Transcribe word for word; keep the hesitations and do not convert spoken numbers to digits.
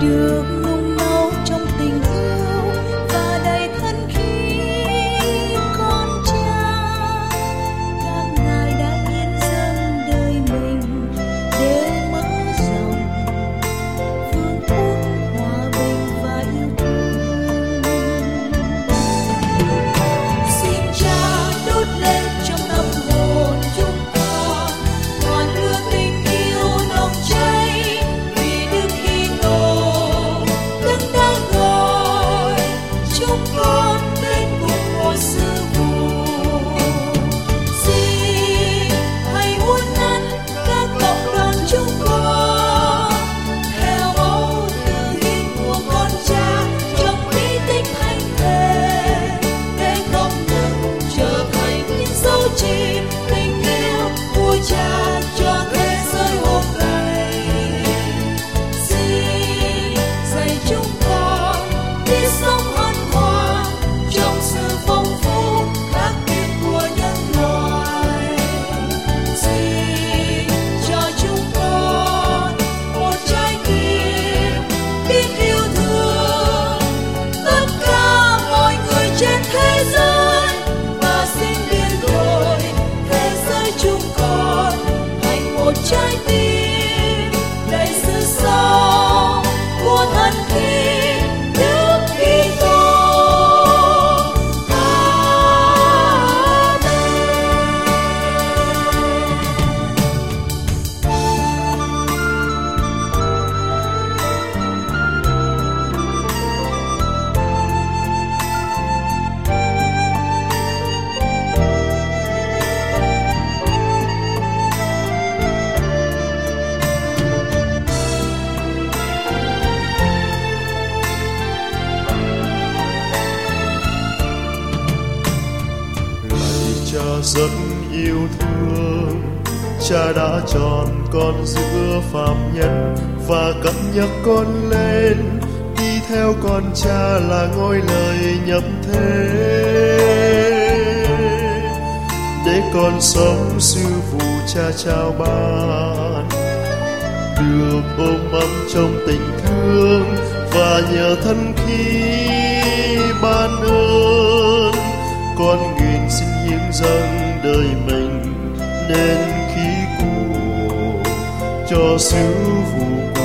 được nung nấu trong tình yêu và đầy thân khi con cha. Các ngài đã hiến dâng đời mình để mở rộng phương thuốc hòa bình và yêu thương. Xin Cha đốt lên trong tâm hồn chúng con ngọn lửa tình yêu nồng cháy vì Đức Kitô, Đấng đã gọi chúng con đến cùng một sư phụ. Xin hãy uốn nắn các cộng đoàn chúng con theo mẫu tư hiến của con Cha trong bí tích thánh thể, để không ngừng trở thành những dấu chỉ tình yêu của Cha cho thế giới hôm nay. Xin dạy chúng con biết sống hân hoan trong sự phong phú khác biệt của nhân loại. Xin cho chúng con một trái tim biết yêu thương tất cả mọi người trên thế giới, và xin biến đổi thế giới chúng con thành một trái tim đầy sự sống của thân khí Đức Kitô. Cha rất yêu thương, Cha đã chọn con giữa phàm nhân và cất nhắc con lên đi theo con Cha là ngôi lời nhập thế, để con sống sư phụ Cha trao ban, được ôm ấm trong tình thương và nhờ thân khí ban ơn. Con nguyện xin hiến dâng đời mình nên khí cụ cho sứ vụ